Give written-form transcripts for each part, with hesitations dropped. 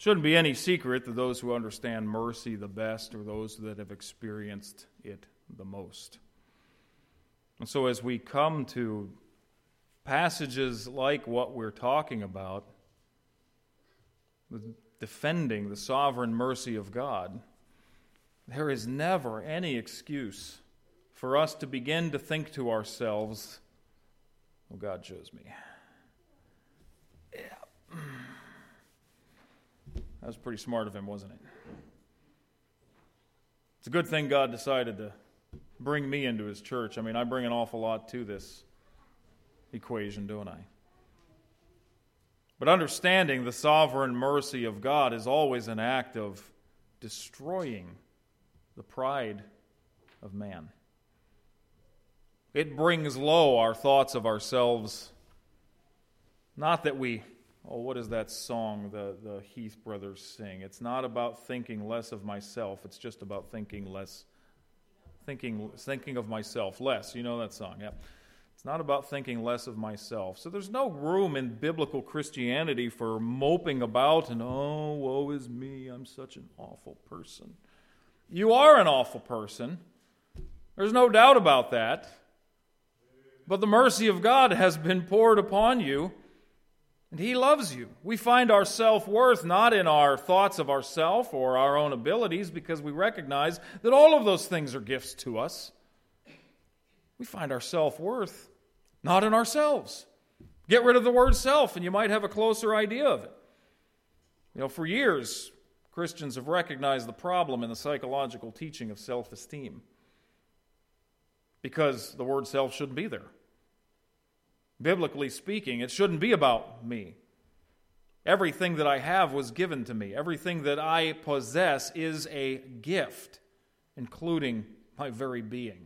Shouldn't be any secret that those who understand mercy the best are those that have experienced it the most. And so as we come to passages like what we're talking about, defending the sovereign mercy of God, there is never any excuse for us to begin to think to ourselves, "Well, God chose me." Yeah. That was pretty smart of him, wasn't it? It's a good thing God decided to bring me into his church. I mean, I bring an awful lot to this equation, don't I? But understanding the sovereign mercy of God is always an act of destroying the pride of man. It brings low our thoughts of ourselves. Not that we, what is that song the Heath brothers sing? It's not about thinking less of myself. It's just about thinking of myself less. You know that song, yeah. It's not about thinking less of myself. So there's no room in biblical Christianity for moping about and, "Oh, woe is me, I'm such an awful person." You are an awful person. There's no doubt about that. But the mercy of God has been poured upon you, and He loves you. We find our self-worth not in our thoughts of ourself or our own abilities, because we recognize that all of those things are gifts to us. We find our self-worth not in ourselves. Get rid of the word self, and you might have a closer idea of it. For years, Christians have recognized the problem in the psychological teaching of self-esteem, because the word self shouldn't be there. Biblically speaking, it shouldn't be about me. Everything that I have was given to me. Everything that I possess is a gift, including my very being.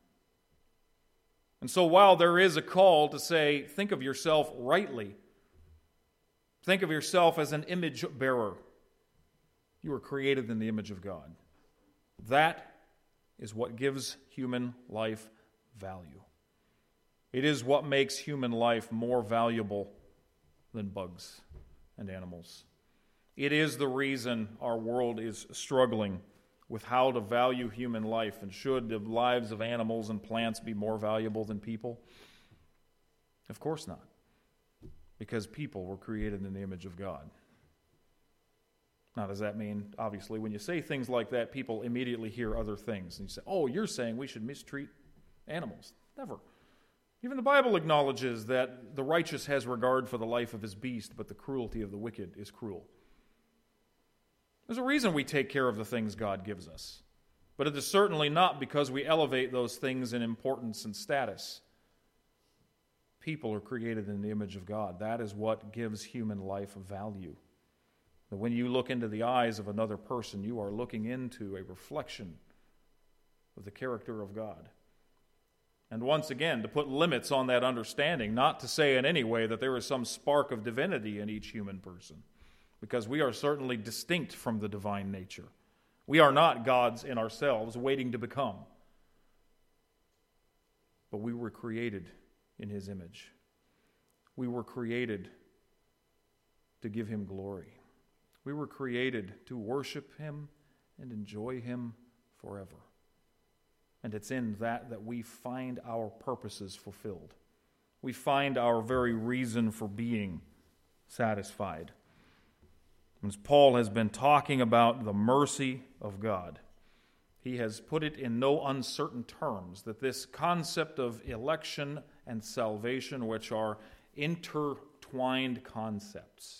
And so while there is a call to say, think of yourself rightly, think of yourself as an image bearer, you were created in the image of God. That is what gives human life value. It is what makes human life more valuable than bugs and animals. It is the reason our world is struggling with how to value human life, and should the lives of animals and plants be more valuable than people? Of course not, because people were created in the image of God. Now, does that mean, obviously, when you say things like that, people immediately hear other things, and you say, "Oh, you're saying we should mistreat animals." Never. Even the Bible acknowledges that the righteous has regard for the life of his beast, but the cruelty of the wicked is cruel. There's a reason we take care of the things God gives us, but it is certainly not because we elevate those things in importance and status. People are created in the image of God. That is what gives human life value. That when you look into the eyes of another person, you are looking into a reflection of the character of God. And once again, to put limits on that understanding, not to say in any way that there is some spark of divinity in each human person, because we are certainly distinct from the divine nature. We are not gods in ourselves waiting to become. But we were created in His image. We were created to give Him glory. We were created to worship Him and enjoy Him forever. And it's in that we find our purposes fulfilled. We find our very reason for being satisfied. As Paul has been talking about the mercy of God, he has put it in no uncertain terms that this concept of election and salvation, which are intertwined concepts,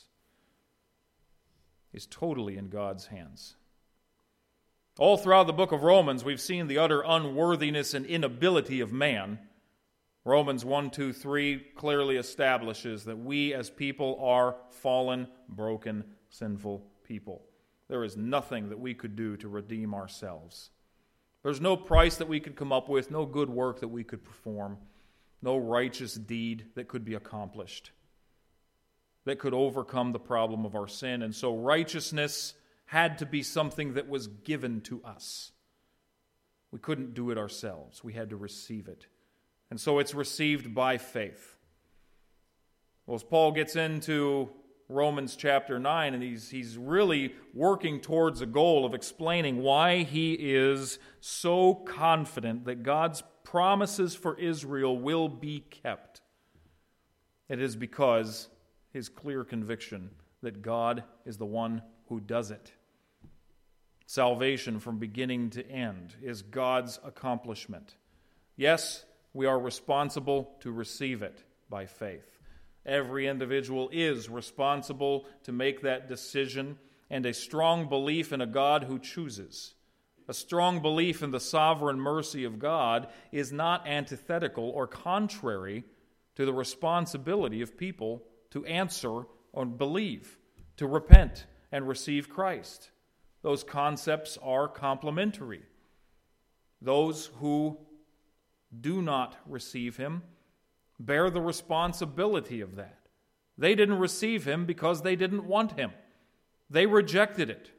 is totally in God's hands. All throughout the book of Romans, we've seen the utter unworthiness and inability of man. Romans 1-3 clearly establishes that we as people are fallen, broken, sinful people. There is nothing that we could do to redeem ourselves. There's no price that we could come up with, no good work that we could perform, no righteous deed that could be accomplished, that could overcome the problem of our sin. And so righteousness had to be something that was given to us. We couldn't do it ourselves. We had to receive it. And so it's received by faith. Well, as Paul gets into Romans chapter 9, and he's really working towards a goal of explaining why he is so confident that God's promises for Israel will be kept. It is because his clear conviction that God is the one who does it. Salvation from beginning to end is God's accomplishment. Yes, we are responsible to receive it by faith. Every individual is responsible to make that decision, and a strong belief in a God who chooses. A strong belief in the sovereign mercy of God is not antithetical or contrary to the responsibility of people to answer or believe, to repent and receive Christ. Those concepts are complementary. Those who do not receive him bear the responsibility of that. They didn't receive him because they didn't want him. They rejected it.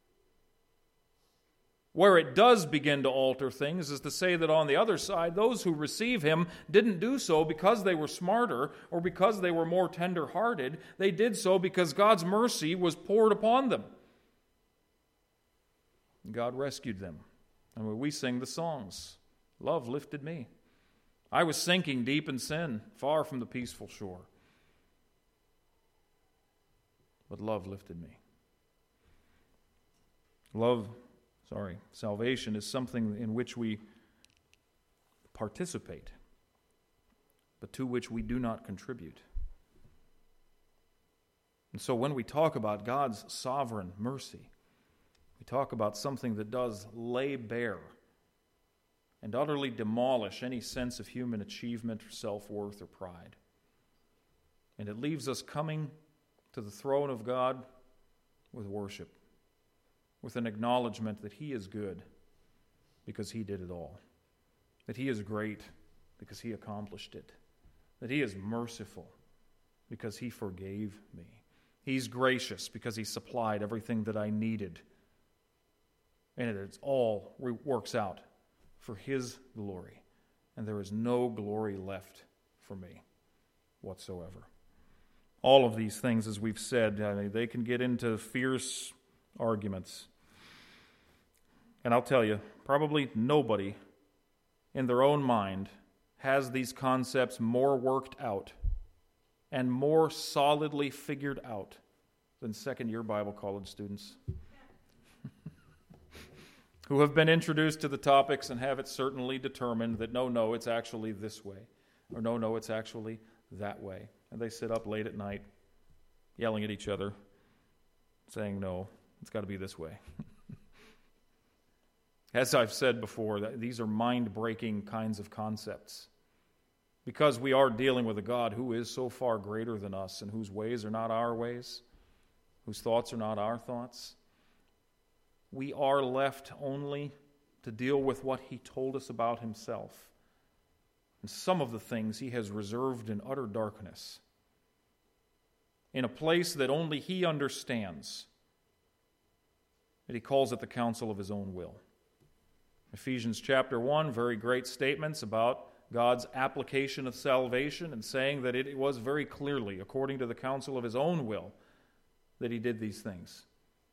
Where it does begin to alter things is to say that on the other side, those who receive him didn't do so because they were smarter or because they were more tender-hearted. They did so because God's mercy was poured upon them. God rescued them. And when we sing the songs, love lifted me. I was sinking deep in sin, far from the peaceful shore. But love lifted me. Salvation is something in which we participate, but to which we do not contribute. And so when we talk about God's sovereign mercy, we talk about something that does lay bare and utterly demolish any sense of human achievement or self-worth or pride. And it leaves us coming to the throne of God with worship, with an acknowledgement that he is good because he did it all, that he is great because he accomplished it, that he is merciful because he forgave me. He's gracious because he supplied everything that I needed. And it all works out for his glory. And there is no glory left for me whatsoever. All of these things, as we've said, they can get into fierce arguments. And I'll tell you, probably nobody in their own mind has these concepts more worked out and more solidly figured out than second-year Bible college students who have been introduced to the topics and have it certainly determined that no, it's actually this way, or no, it's actually that way. And they sit up late at night yelling at each other, saying, no, it's got to be this way. As I've said before, these are mind-breaking kinds of concepts, because we are dealing with a God who is so far greater than us and whose ways are not our ways, whose thoughts are not our thoughts. We are left only to deal with what he told us about himself. And some of the things he has reserved in utter darkness, in a place that only he understands, that he calls it the counsel of his own will. Ephesians chapter 1, very great statements about God's application of salvation and saying that it was very clearly, according to the counsel of his own will, that he did these things.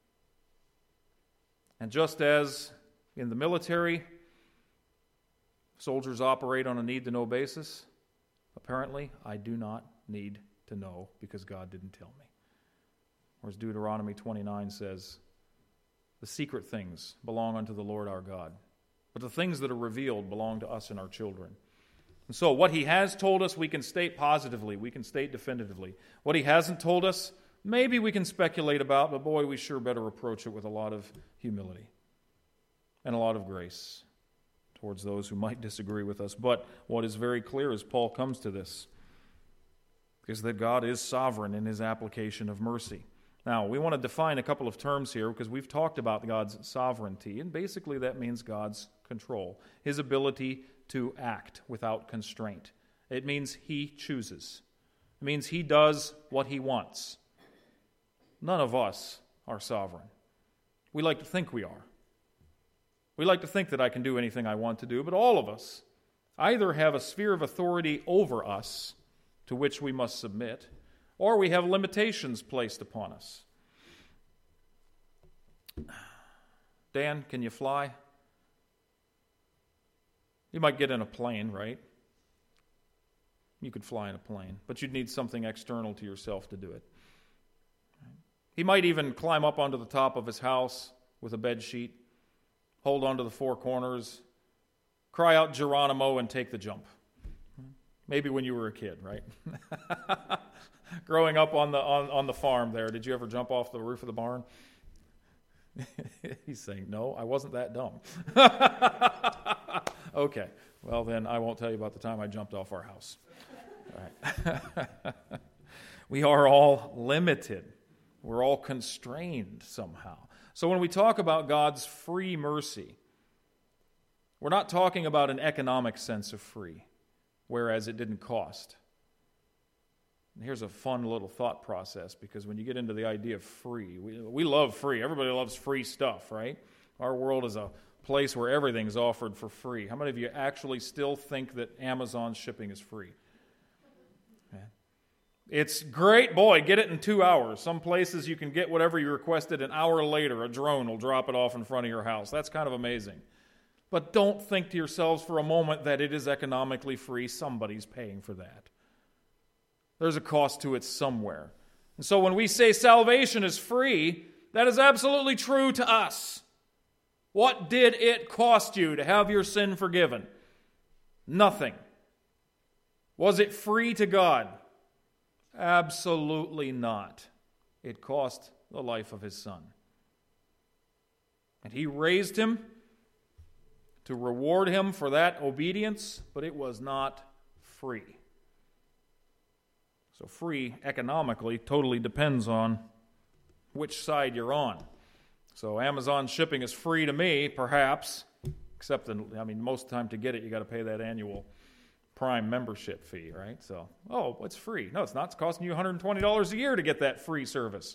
And just as in the military, soldiers operate on a need-to-know basis, apparently I do not need to know because God didn't tell me. Or as Deuteronomy 29 says, the secret things belong unto the Lord our God, but the things that are revealed belong to us and our children. And so what he has told us, we can state positively, we can state definitively. What he hasn't told us, maybe we can speculate about, but boy, we sure better approach it with a lot of humility and a lot of grace towards those who might disagree with us. But what is very clear as Paul comes to this is that God is sovereign in his application of mercy. Now, we want to define a couple of terms here because we've talked about God's sovereignty, and basically that means God's control, his ability to act without constraint. It means he chooses. It means he does what he wants. None of us are sovereign. We like to think we are. We like to think that I can do anything I want to do, but all of us either have a sphere of authority over us to which we must submit, or we have limitations placed upon us. Dan, can you fly? You might get in a plane, right? You could fly in a plane, but you'd need something external to yourself to do it. He might even climb up onto the top of his house with a bed sheet, hold onto the four corners, cry out Geronimo, and take the jump. Maybe when you were a kid, right? Growing up on the farm there, did you ever jump off the roof of the barn? He's saying, no, I wasn't that dumb. Okay, well then I won't tell you about the time I jumped off our house. All right. We are all limited. We're all constrained somehow. So when we talk about God's free mercy, we're not talking about an economic sense of free, whereas it didn't cost. And here's a fun little thought process, because when you get into the idea of free, we love free. Everybody loves free stuff, right? Our world is a place where everything's offered for free. How many of you actually still think that Amazon shipping is free? Okay. It's great. Boy, get it in 2 hours. Some places you can get whatever you requested an hour later. A drone will drop it off in front of your house. That's kind of amazing. But don't think to yourselves for a moment that it is economically free. Somebody's paying for that. There's a cost to it somewhere. And so when we say salvation is free, that is absolutely true to us. What did it cost you to have your sin forgiven? Nothing. Was it free to God? Absolutely not. It cost the life of his Son. And he raised him to reward him for that obedience, but it was not free. So free economically totally depends on which side you're on. So Amazon shipping is free to me, perhaps, except that, most of the time to get it, you got to pay that annual Prime membership fee, right? So, it's free. No, it's not. It's costing you $120 a year to get that free service.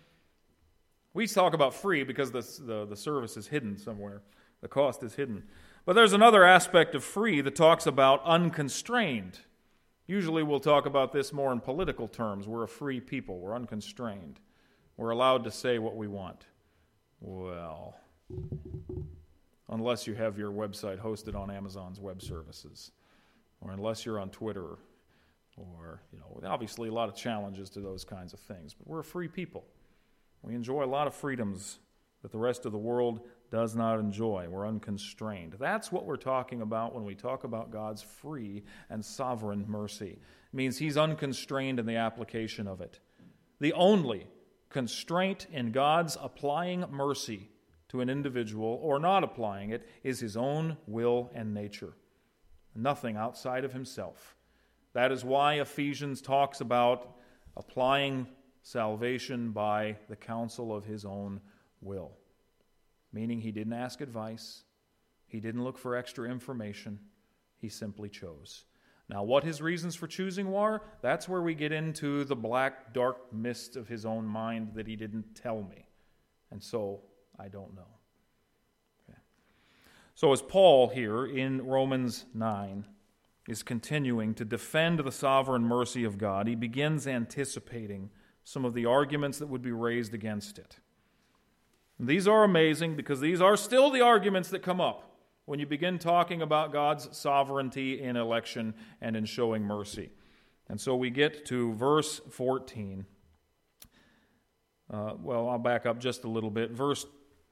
We talk about free because the service is hidden somewhere. The cost is hidden. But there's another aspect of free that talks about unconstrained. Usually we'll talk about this more in political terms. We're a free people. We're unconstrained. We're allowed to say what we want. Well, unless you have your website hosted on Amazon's web services, or unless you're on Twitter, or, obviously a lot of challenges to those kinds of things. But we're a free people. We enjoy a lot of freedoms that the rest of the world does not enjoy. We're unconstrained. That's what we're talking about when we talk about God's free and sovereign mercy. It means he's unconstrained in the application of it. The only constraint in God's applying mercy to an individual, or not applying it, is his own will and nature. Nothing outside of himself. That is why Ephesians talks about applying salvation by the counsel of his own will. Meaning he didn't ask advice. He didn't look for extra information. He simply chose. Now, what his reasons for choosing were, that's where we get into the black, dark mist of his own mind that he didn't tell me. And so, I don't know. Okay. So as Paul here in Romans 9 is continuing to defend the sovereign mercy of God, he begins anticipating some of the arguments that would be raised against it. And these are amazing because these are still the arguments that come up when you begin talking about God's sovereignty in election and in showing mercy. And so we get to verse 14. I'll back up just a little bit. Verse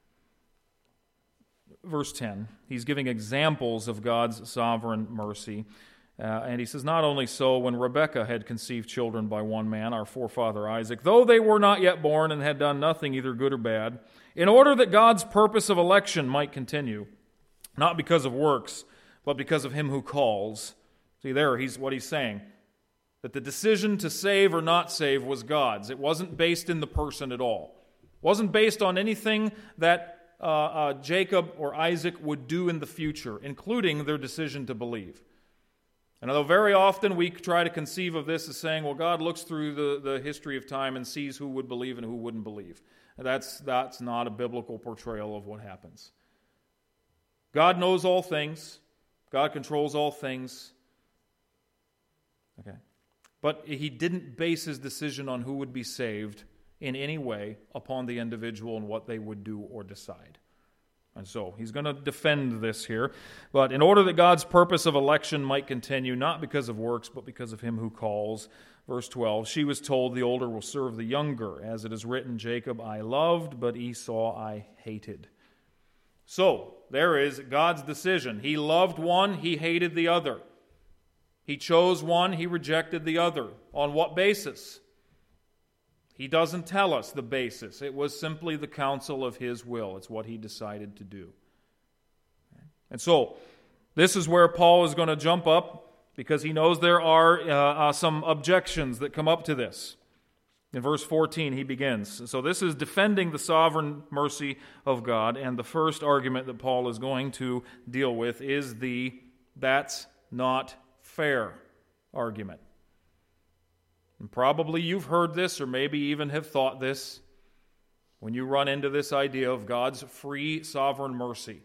10, he's giving examples of God's sovereign mercy. And he says, not only so, when Rebekah had conceived children by one man, our forefather Isaac, though they were not yet born and had done nothing either good or bad, in order that God's purpose of election might continue, not because of works, but because of him who calls. See there, what he's saying, that the decision to save or not save was God's. It wasn't based in the person at all. It wasn't based on anything that Jacob or Isaac would do in the future, including their decision to believe. And although very often we try to conceive of this as saying, well, God looks through the history of time and sees who would believe and who wouldn't believe. And that's not a biblical portrayal of what happens. God knows all things. God controls all things. Okay. But he didn't base his decision on who would be saved in any way upon the individual and what they would do or decide. And so he's going to defend this here. But in order that God's purpose of election might continue, not because of works, but because of him who calls. Verse 12, she was told, the older will serve the younger. As it is written, Jacob I loved, but Esau I hated. So there is God's decision. He loved one, he hated the other. He chose one, he rejected the other. On what basis? He doesn't tell us the basis. It was simply the counsel of his will. It's what he decided to do. And so, this is where Paul is going to jump up because he knows there are some objections that come up to this. In verse 14, he begins. So this is defending the sovereign mercy of God, and the first argument that Paul is going to deal with is the "that's not fair" argument. And probably you've heard this, or maybe even have thought this, when you run into this idea of God's free sovereign mercy.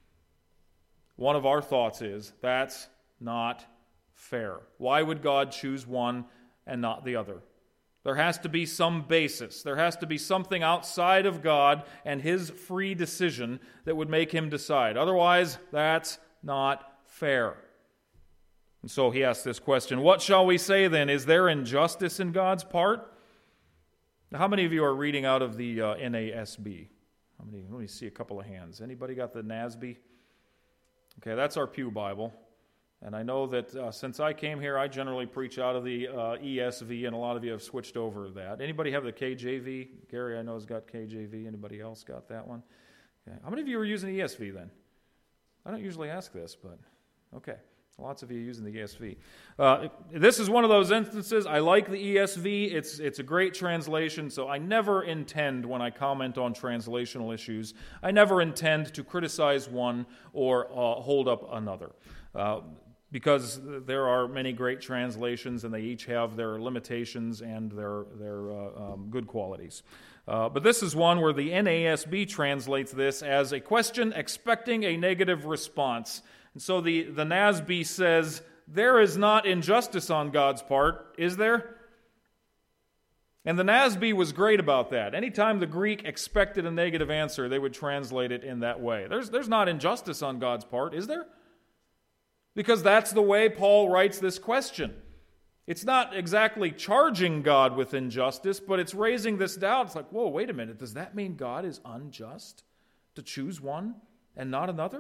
One of our thoughts is, that's not fair. Why would God choose one and not the other? There has to be some basis. There has to be something outside of God and his free decision that would make him decide. Otherwise, that's not fair. And so he asks this question, what shall we say then? Is there injustice in God's part? Now, how many of you are reading out of the NASB? Let me see a couple of hands. Anybody got the NASB? Okay, that's our Pew Bible. And I know that since I came here, I generally preach out of the ESV, and a lot of you have switched over to that. Anybody have the KJV? Gary, I know, has got KJV. Anybody else got that one? Okay. How many of you are using ESV then? I don't usually ask this, but okay. Lots of you using the ESV. This is one of those instances. I like the ESV. It's a great translation, so I never intend, when I comment on translational issues, I never intend to criticize one or hold up another. Because there are many great translations, and they each have their limitations and their good qualities. But this is one where the NASB translates this as a question expecting a negative response. And so the NASB says, there is not injustice on God's part, is there? And the NASB was great about that. Anytime the Greek expected a negative answer, they would translate it in that way. There's not injustice on God's part, is there? Because that's the way Paul writes this question. It's not exactly charging God with injustice, but it's raising this doubt. It's like, whoa, wait a minute. Does that mean God is unjust to choose one and not another?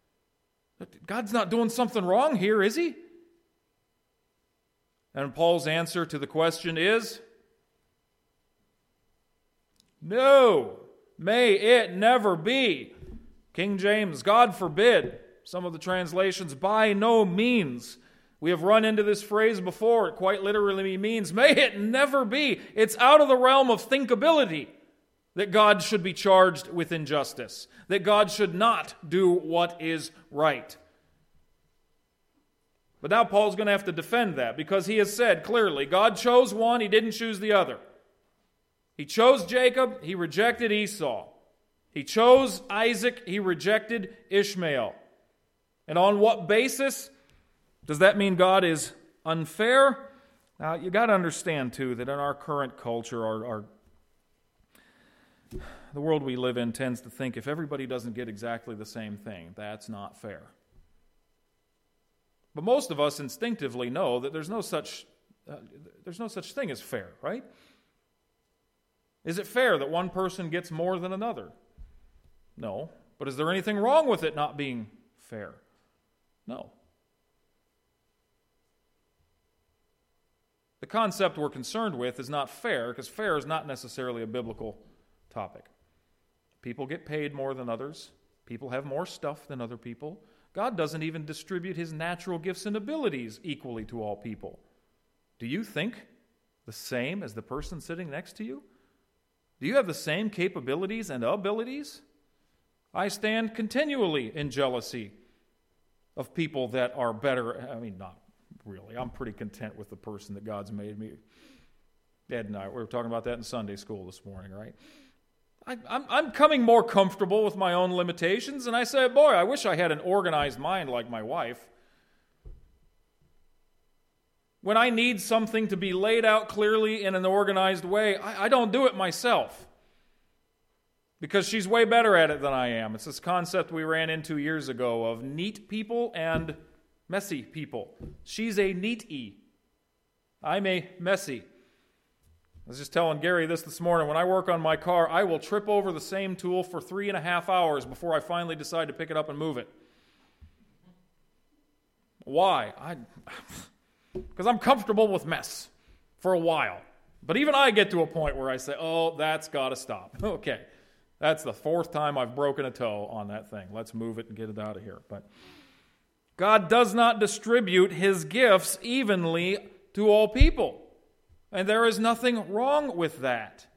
God's not doing something wrong here, is he? And Paul's answer to the question is, no, may it never be. King James, God forbid. Some of the translations, by no means. We have run into this phrase before. It quite literally means, may it never be. It's out of the realm of thinkability that God should be charged with injustice, that God should not do what is right. But now Paul's going to have to defend that, because he has said clearly, God chose one, he didn't choose the other. He chose Jacob, he rejected Esau. He chose Isaac, he rejected Ishmael. And on what basis? Does that mean God is unfair? Now, you got to understand, too, that in our current culture, the world we live in tends to think if everybody doesn't get exactly the same thing, that's not fair. But most of us instinctively know that there's no such thing as fair, right? Is it fair that one person gets more than another? No. But is there anything wrong with it not being fair? No. The concept we're concerned with is not fair, because fair is not necessarily a biblical topic. People get paid more than others. People have more stuff than other people. God doesn't even distribute his natural gifts and abilities equally to all people. Do you think the same as the person sitting next to you? Do you have the same capabilities and abilities? I stand continually in jealousy of people that are better. I mean, not really. I'm pretty content with the person that God's made me. Ed and I, we were talking about that in Sunday school this morning, right? I'm coming more comfortable with my own limitations, and I say, boy, I wish I had an organized mind like my wife. When I need something to be laid out clearly in an organized way, I don't do it myself because she's way better at it than I am. It's this concept we ran into years ago of neat people and messy people. She's a neat-y. I'm a messy. I was just telling Gary this morning. When I work on my car, I will trip over the same tool for 3.5 hours before I finally decide to pick it up and move it. Why? Because I'm comfortable with mess for a while. But even I get to a point where I say, oh, that's got to stop. Okay, that's the 4th time I've broken a toe on that thing. Let's move it and get it out of here. But God does not distribute His gifts evenly to all people. And there is nothing wrong with that.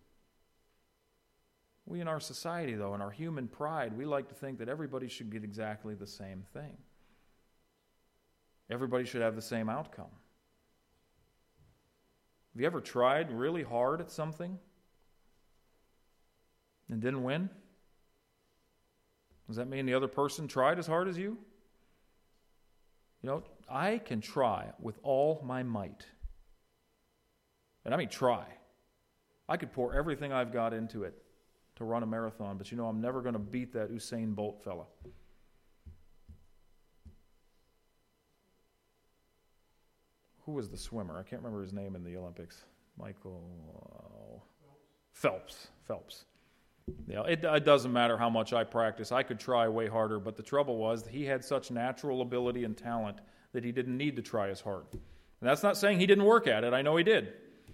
We in our society, though, in our human pride, we like to think that everybody should get exactly the same thing. Everybody should have the same outcome. Have you ever tried really hard at something and didn't win? Does that mean the other person tried as hard as you? You know, I can try with all my might. And I mean try. I could pour everything I've got into it to run a marathon, but you know I'm never going to beat that Usain Bolt fella. Who was the swimmer? I can't remember his name in the Olympics. Michael Phelps. Yeah, it doesn't matter how much I practice. I could try way harder, but the trouble was that he had such natural ability and talent that he didn't need to try as hard. And that's not saying he didn't work at it. I know he did.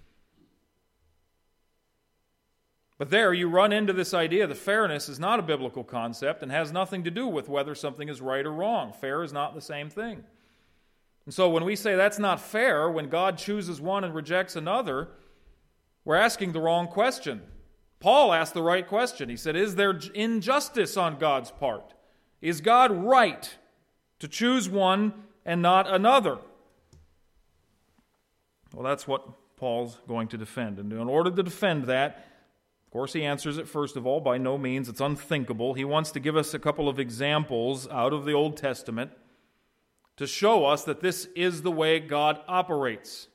But there you run into this idea that fairness is not a biblical concept and has nothing to do with whether something is right or wrong. Fair is not the same thing. And so when we say that's not fair, when God chooses one and rejects another, we're asking the wrong question. Paul asked the right question. He said, is there injustice on God's part? Is God right to choose one and not another? Well, that's what Paul's going to defend. And in order to defend that, of course, he answers it, first of all, by no means. It's unthinkable. He wants to give us a couple of examples out of the Old Testament to show us that this is the way God operates.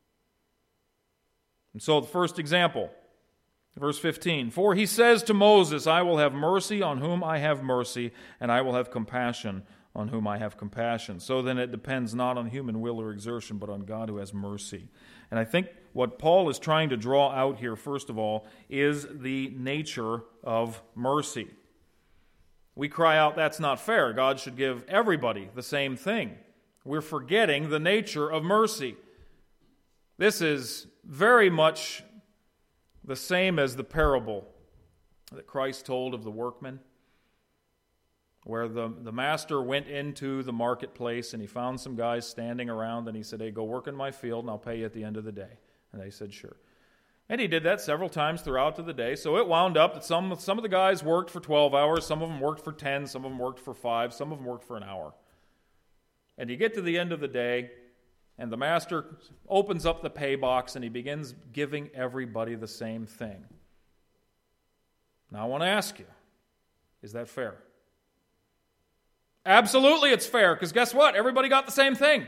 And so the first example, verse 15, for he says to Moses, I will have mercy on whom I have mercy, and I will have compassion on whom I have compassion. So then it depends not on human will or exertion, but on God who has mercy. And I think what Paul is trying to draw out here, first of all, is the nature of mercy. We cry out, that's not fair. God should give everybody the same thing. We're forgetting the nature of mercy. This is very much the same as the parable that Christ told of the workmen, where the master went into the marketplace and he found some guys standing around and he said, hey, go work in my field and I'll pay you at the end of the day. And they said, sure. And he did that several times throughout the day. So it wound up that some of the guys worked for 12 hours, some of them worked for 10, some of them worked for 5, some of them worked for an hour. And you get to the end of the day, and the master opens up the pay box and he begins giving everybody the same thing. Now I want to ask you, is that fair? Absolutely it's fair, because guess what? Everybody got the same thing.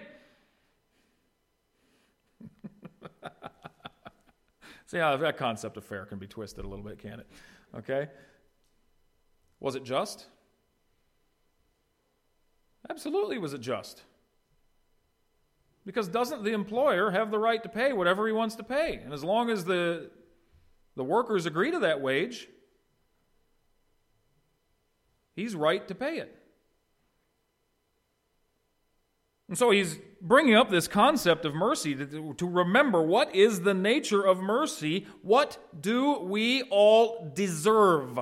See how that concept of fair can be twisted a little bit, can't it? Okay? Was it just? Absolutely was it just. Because doesn't the employer have the right to pay whatever he wants to pay? And as long as the workers agree to that wage, he's right to pay it. And so he's bringing up this concept of mercy to remember what is the nature of mercy. What do we all deserve?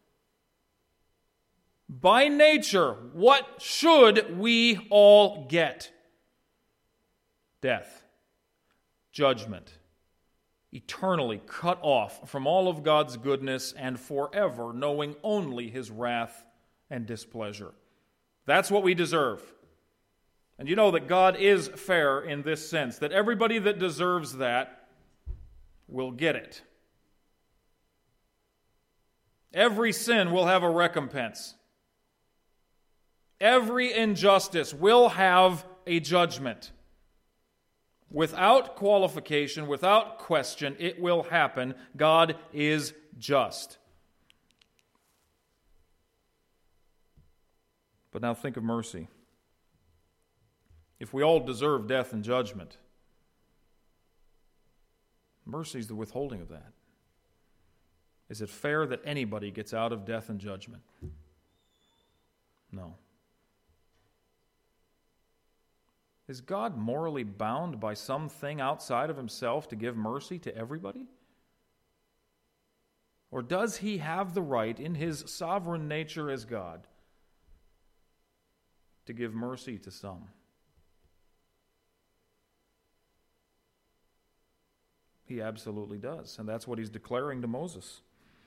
By nature, what should we all get? Death, judgment, eternally cut off from all of God's goodness and forever knowing only His wrath and displeasure. That's what we deserve. And you know that God is fair in this sense, that everybody that deserves that will get it. Every sin will have a recompense. Every injustice will have a judgment. without qualification, without question, it will happen. God is just. But now think of mercy. If we all deserve death and judgment, mercy is the withholding of that. Is it fair that anybody gets out of death and judgment? No. Is God morally bound by something outside of himself to give mercy to everybody? Or does he have the right in his sovereign nature as God to give mercy to some? He absolutely does, and that's what he's declaring to Moses.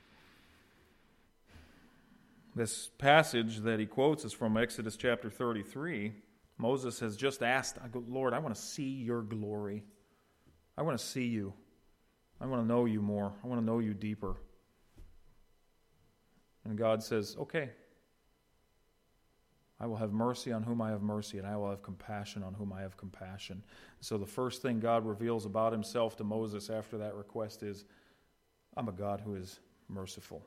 This passage that he quotes is from Exodus chapter 33. Moses has just asked, Lord, I want to see your glory. I want to see you. I want to know you more. I want to know you deeper. And God says, okay, I will have mercy on whom I have mercy, and I will have compassion on whom I have compassion. So the first thing God reveals about himself to Moses after that request is, I'm a God who is merciful.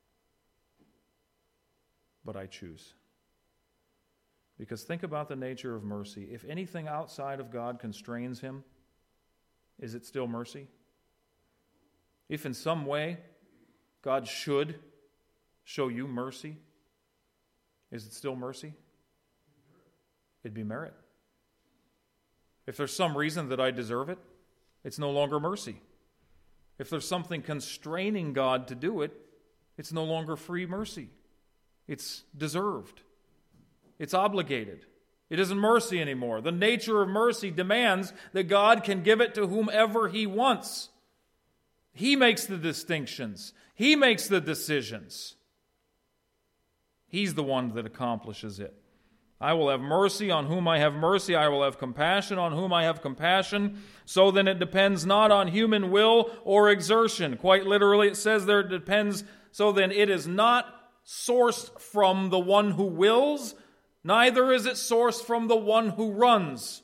But I choose. Because think about the nature of mercy. If anything outside of God constrains him, is it still mercy? If in some way God should show you mercy, is it still mercy? It'd be merit. If there's some reason that I deserve it, it's no longer mercy. If there's something constraining God to do it, it's no longer free mercy. It's deserved. It's obligated. It isn't mercy anymore. The nature of mercy demands that God can give it to whomever he wants. He makes the distinctions. He makes the decisions. He's the one that accomplishes it. I will have mercy on whom I have mercy. I will have compassion on whom I have compassion. So then it depends not on human will or exertion. Quite literally it says there it depends. So then it is not sourced from the one who wills, neither is it sourced from the one who runs.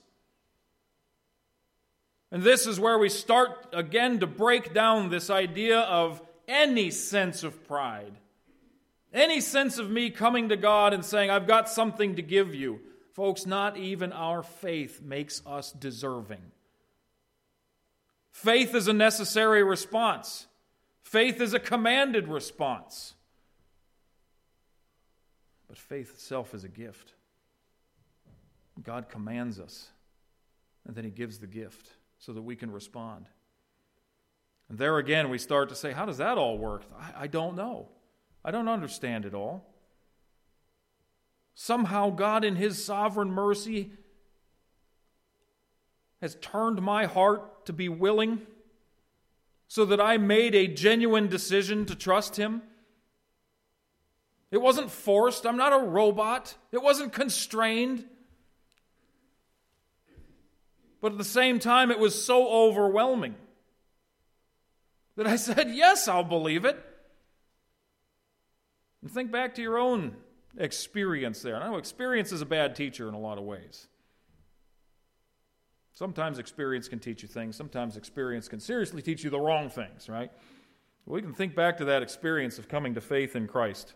And this is where we start again to break down this idea of any sense of pride. Any sense of me coming to God and saying, I've got something to give you. Folks, not even our faith makes us deserving. Faith is a necessary response. Faith is a commanded response. But faith itself is a gift. God commands us, and then he gives the gift so that we can respond. And there again we start to say, how does that all work? I don't know. I don't understand it all. Somehow God in his sovereign mercy has turned my heart to be willing so that I made a genuine decision to trust him. It wasn't forced. I'm not a robot. It wasn't constrained. But at the same time, it was so overwhelming that I said, yes, I'll believe it. And think back to your own experience there. And I know experience is a bad teacher in a lot of ways. Sometimes experience can teach you things. Sometimes experience can seriously teach you the wrong things, right? Well, we can think back to that experience of coming to faith in Christ.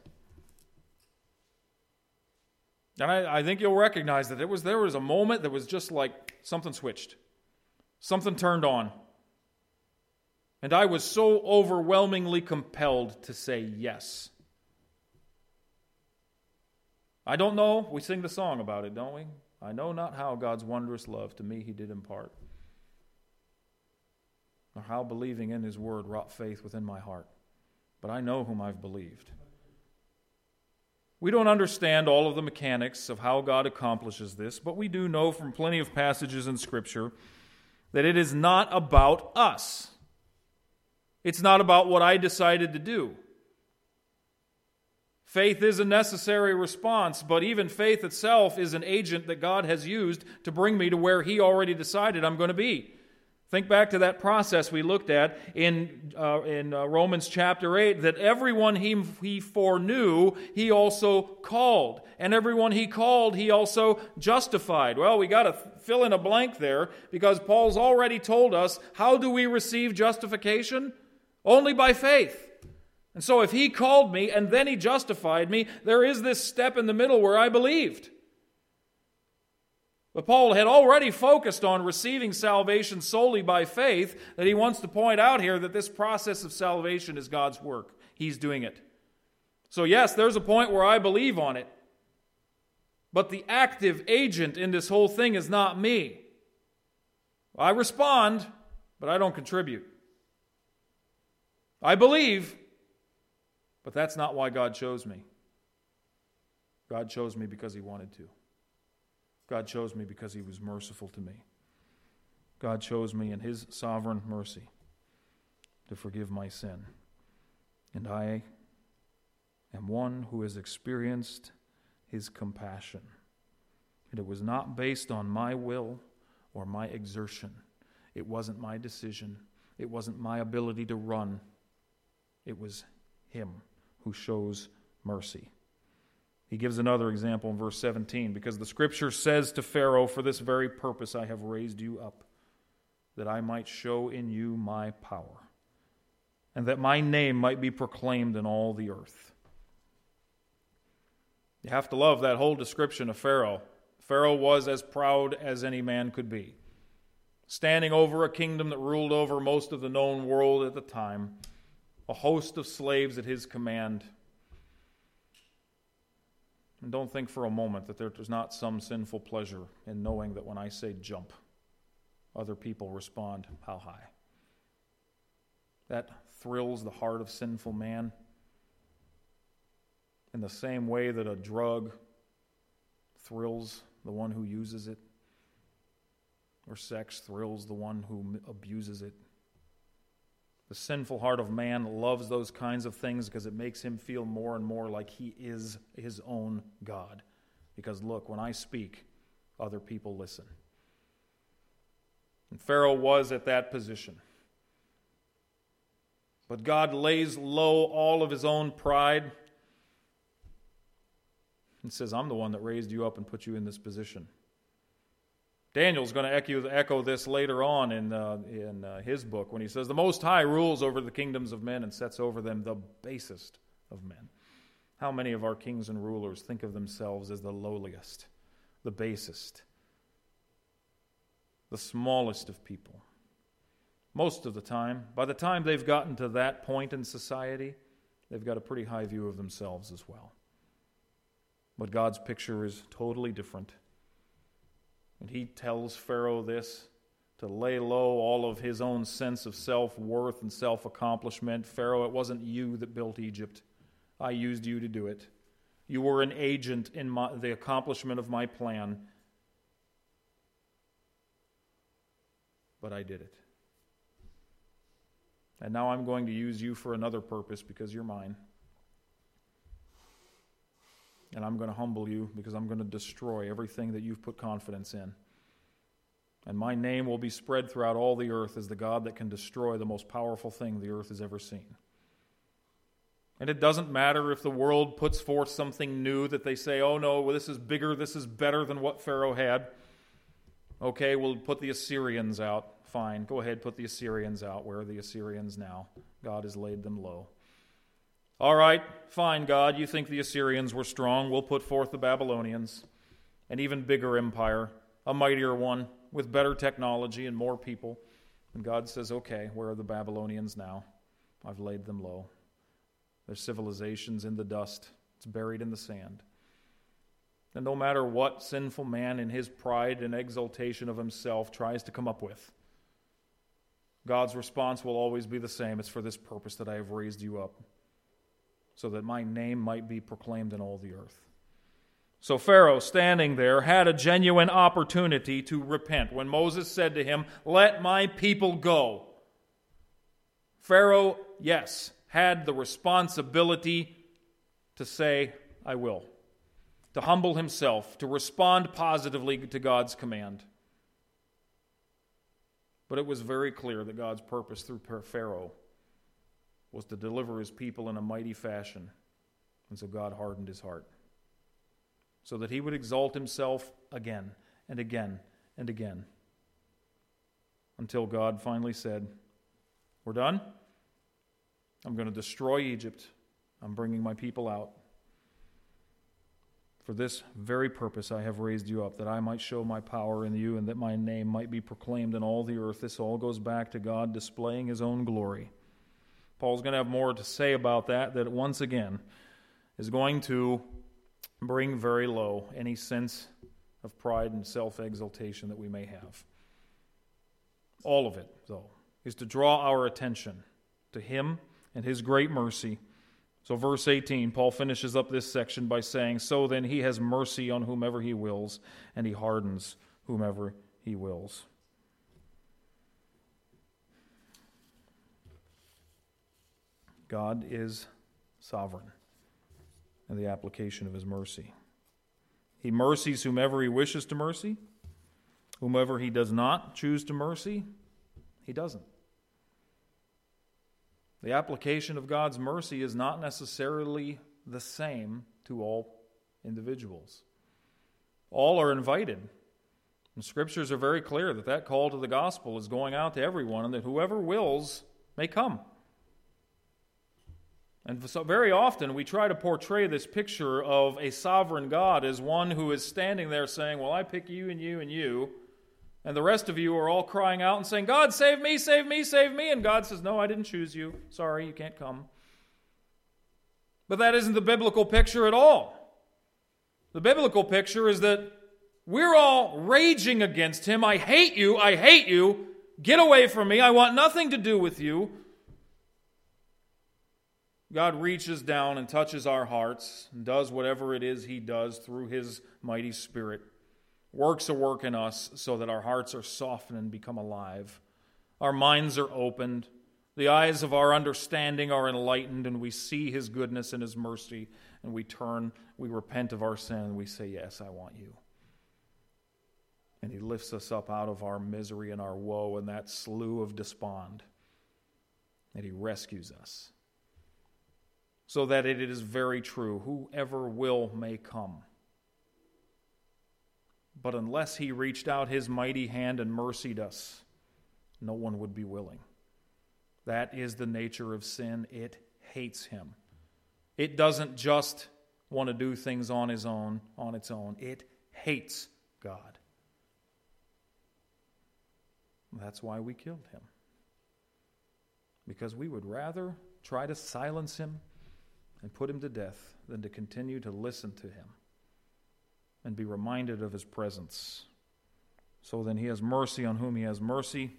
And I think you'll recognize that there was a moment that was just like something switched. Something turned on. And I was so overwhelmingly compelled to say yes. I don't know. We sing the song about it, don't we? I know not how God's wondrous love to me he did impart, or how believing in his word wrought faith within my heart. But I know whom I've believed. We don't understand all of the mechanics of how God accomplishes this, but we do know from plenty of passages in Scripture that it is not about us. It's not about what I decided to do. Faith is a necessary response, but even faith itself is an agent that God has used to bring me to where he already decided I'm going to be. Think back to that process we looked at in Romans chapter 8, that everyone he foreknew, he also called. And everyone he called, he also justified. Well, we got to fill in a blank there, because Paul's already told us, how do we receive justification? Only by faith. And so if he called me and then he justified me, there is this step in the middle where I believed. But Paul had already focused on receiving salvation solely by faith, that he wants to point out here that this process of salvation is God's work. He's doing it. So yes, there's a point where I believe on it. But the active agent in this whole thing is not me. I respond, but I don't contribute. I believe, but that's not why God chose me. God chose me because he wanted to. God chose me because he was merciful to me. God chose me in his sovereign mercy to forgive my sin. And I am one who has experienced his compassion. And it was not based on my will or my exertion. It wasn't my decision. It wasn't my ability to run. It was him who shows mercy. He gives another example in verse 17, because the Scripture says to Pharaoh, "For this very purpose I have raised you up, that I might show in you my power, and that my name might be proclaimed in all the earth." You have to love that whole description of Pharaoh. Pharaoh was as proud as any man could be, standing over a kingdom that ruled over most of the known world at the time, a host of slaves at his command. And don't think for a moment that there's not some sinful pleasure in knowing that when I say jump, other people respond, how high? That thrills the heart of sinful man in the same way that a drug thrills the one who uses it, or sex thrills the one who abuses it. The sinful heart of man loves those kinds of things because it makes him feel more and more like he is his own God. Because look, when I speak, other people listen. And Pharaoh was at that position. But God lays low all of his own pride and says, "I'm the one that raised you up and put you in this position." Daniel's going to echo this later on in his book when he says, "The Most High rules over the kingdoms of men and sets over them the basest of men." How many of our kings and rulers think of themselves as the lowliest, the basest, the smallest of people? Most of the time, by the time they've gotten to that point in society, they've got a pretty high view of themselves as well. But God's picture is totally different. And he tells Pharaoh this, to lay low all of his own sense of self-worth and self-accomplishment. "Pharaoh, it wasn't you that built Egypt. I used you to do it. You were an agent in the accomplishment of my plan. But I did it. And now I'm going to use you for another purpose because you're mine. And I'm going to humble you because I'm going to destroy everything that you've put confidence in. And my name will be spread throughout all the earth as the God that can destroy the most powerful thing the earth has ever seen." And it doesn't matter if the world puts forth something new that they say, "Oh no, well, this is bigger, this is better than what Pharaoh had." Okay, we'll put the Assyrians out. Fine, go ahead, put the Assyrians out. Where are the Assyrians now? God has laid them low. All right, fine, God, you think the Assyrians were strong. We'll put forth the Babylonians, an even bigger empire, a mightier one, with better technology and more people. And God says, "Okay, where are the Babylonians now? I've laid them low. Their civilization's in the dust. It's buried in the sand." And no matter what sinful man in his pride and exaltation of himself tries to come up with, God's response will always be the same. "It's for this purpose that I have raised you up, so that my name might be proclaimed in all the earth." So Pharaoh, standing there, had a genuine opportunity to repent. When Moses said to him, "Let my people go," Pharaoh, yes, had the responsibility to say, "I will," to humble himself, to respond positively to God's command. But it was very clear that God's purpose through Pharaoh was to deliver his people in a mighty fashion. And so God hardened his heart, so that he would exalt himself again and again and again, until God finally said, "We're done. I'm going to destroy Egypt. I'm bringing my people out. For this very purpose I have raised you up, that I might show my power in you and that my name might be proclaimed in all the earth." This all goes back to God displaying his own glory. Paul's going to have more to say about that once again is going to bring very low any sense of pride and self-exaltation that we may have. All of it, though, is to draw our attention to him and his great mercy. So verse 18, Paul finishes up this section by saying, "So then he has mercy on whomever he wills, and he hardens whomever he wills." God is sovereign in the application of his mercy. He mercies whomever he wishes to mercy. Whomever he does not choose to mercy, he doesn't. The application of God's mercy is not necessarily the same to all individuals. All are invited. The Scriptures are very clear that call to the gospel is going out to everyone, and that whoever wills may come. And so very often we try to portray this picture of a sovereign God as one who is standing there saying, "Well, I pick you and you and you," and the rest of you are all crying out and saying, "God, save me, save me, save me." And God says, "No, I didn't choose you. Sorry, you can't come." But that isn't the biblical picture at all. The biblical picture is that we're all raging against him. "I hate you, I hate you. Get away from me. I want nothing to do with you." God reaches down and touches our hearts and does whatever it is he does through his mighty Spirit. Works a work in us so that our hearts are softened and become alive. Our minds are opened. The eyes of our understanding are enlightened, and we see his goodness and his mercy, and we turn, we repent of our sin, and we say, "Yes, I want you." And he lifts us up out of our misery and our woe and that slough of despond. And he rescues us. So that it is very true, whoever will may come. But unless he reached out his mighty hand and mercied us, no one would be willing. That is the nature of sin. It hates him. It doesn't just want to do things on its own. It hates God. That's why we killed him. Because we would rather try to silence him and put him to death than to continue to listen to him and be reminded of his presence. So then he has mercy on whom he has mercy,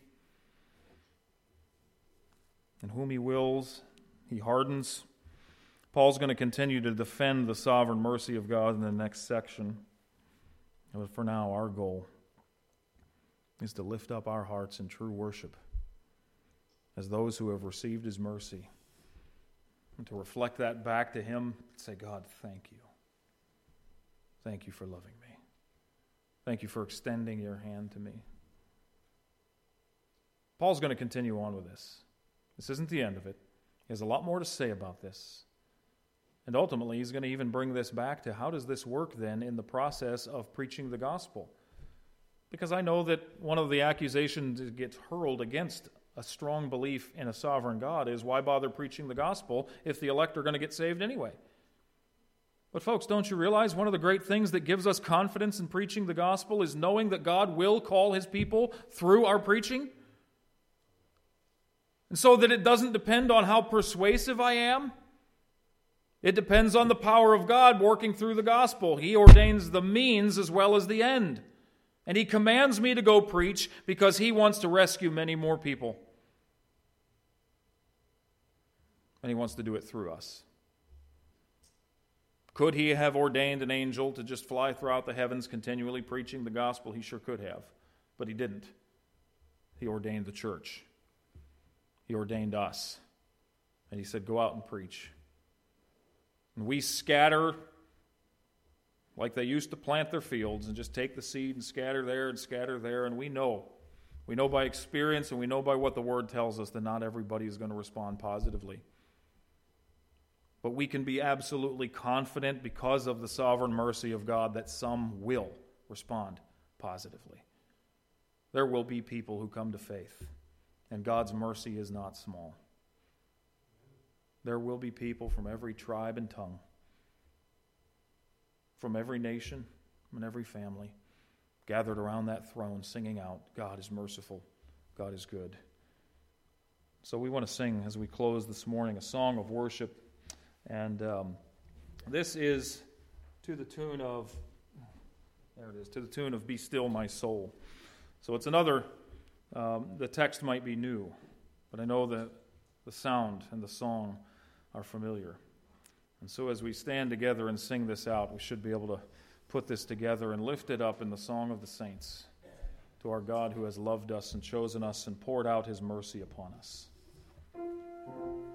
and whom he wills, he hardens. Paul's going to continue to defend the sovereign mercy of God in the next section. But for now, our goal is to lift up our hearts in true worship as those who have received his mercy, and to reflect that back to him and say, "God, thank you. Thank you for loving me. Thank you for extending your hand to me." Paul's going to continue on with this. This isn't the end of it. He has a lot more to say about this. And ultimately, he's going to even bring this back to how does this work then in the process of preaching the gospel? Because I know that one of the accusations that gets hurled against a strong belief in a sovereign God is, why bother preaching the gospel if the elect are going to get saved anyway? But folks, don't you realize one of the great things that gives us confidence in preaching the gospel is knowing that God will call his people through our preaching? And so that it doesn't depend on how persuasive I am. It depends on the power of God working through the gospel. He ordains the means as well as the end. And he commands me to go preach because he wants to rescue many more people. And he wants to do it through us. Could he have ordained an angel to just fly throughout the heavens continually preaching the gospel? He sure could have. But he didn't. He ordained the church. He ordained us. And he said, "Go out and preach." And we scatter like they used to plant their fields and just take the seed and scatter there, and we know We know by experience and we know by what the Word tells us that not everybody is going to respond positively. But we can be absolutely confident because of the sovereign mercy of God that some will respond positively. There will be people who come to faith, and God's mercy is not small. There will be people from every tribe and tongue, from every nation, and every family, gathered around that throne singing out, God is merciful, God is good. So we want to sing as we close this morning a song of worship. And this is to the tune of, to the tune of Be Still My Soul. So it's another, the text might be new, but I know that the sound and the song are familiar. And so as we stand together and sing this out, we should be able to put this together and lift it up in the song of the saints to our God who has loved us and chosen us and poured out his mercy upon us.